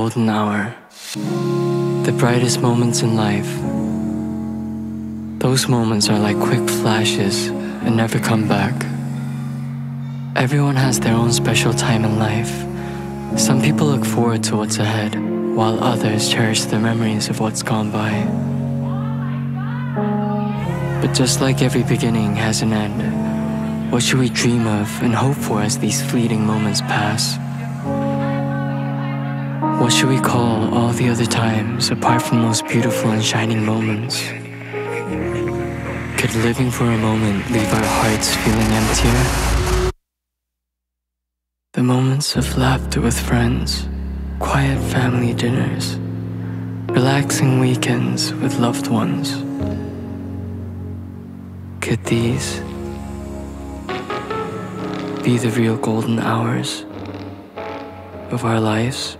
golden hour, the brightest moments in life. Those moments are like quick flashes and never come back. Everyone has their own special time in life. Some people look forward to what's ahead, while others cherish the memories of what's gone by. But just like every beginning has an end, what should we dream of and hope for as these fleeting moments pass? What should we call all the other times apart from those beautiful and shining moments? Could living for a moment leave our hearts feeling emptier? The moments of laughter with friends, quiet family dinners, relaxing weekends with loved ones. Could these be the real golden hours of our lives?